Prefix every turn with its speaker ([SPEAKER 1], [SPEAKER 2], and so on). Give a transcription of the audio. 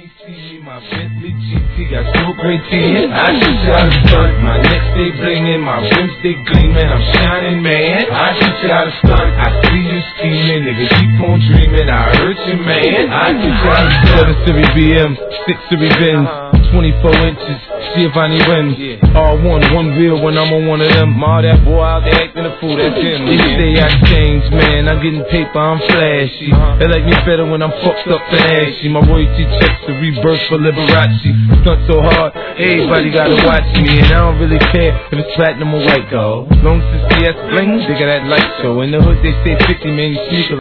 [SPEAKER 1] you see me, my Bentley GT got so great teeth. I teach you how to stunt, my neck stay blingin', my rims stay gleamin', I'm shining, man. I teach you how to stunt, I see you scheming, nigga, keep on dreaming, I hurt you, man. I teach you how to stunt. 7 Series BM, 6 Series Benz, 24 inches, see if I need rims. R1, one wheel when I'm on one of them. All that boy out there acting a fool, that's him. They say I changed, man, I'm getting paper, I'm flashy. They like me better when I'm fucked up and ashy. My royalty checks the rebirth for Liberace. Stunt so hard, everybody gotta watch me. And I don't really care if it's platinum or white, though. As long as it's CS bling, they got that light show. In the hood they say 50, man, you sneak